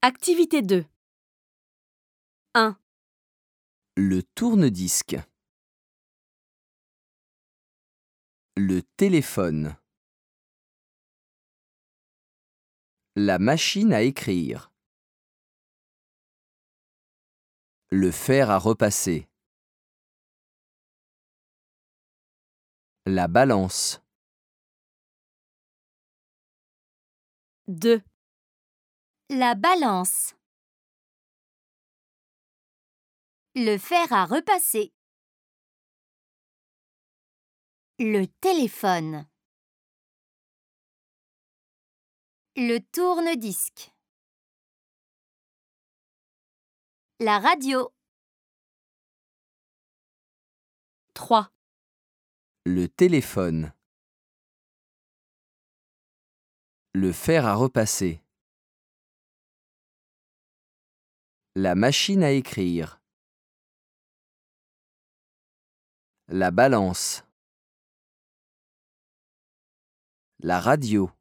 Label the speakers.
Speaker 1: Activité 2. 1,
Speaker 2: Le tourne-disque. Le téléphone. La machine à écrire. Le fer à repasser. La balance.
Speaker 1: 2,
Speaker 3: La balance. Le fer à repasser. Le téléphone. Le tourne-disque. La radio.
Speaker 1: 3,
Speaker 2: Le téléphone. Le fer à repasser. La machine à écrire. La balance. La radio.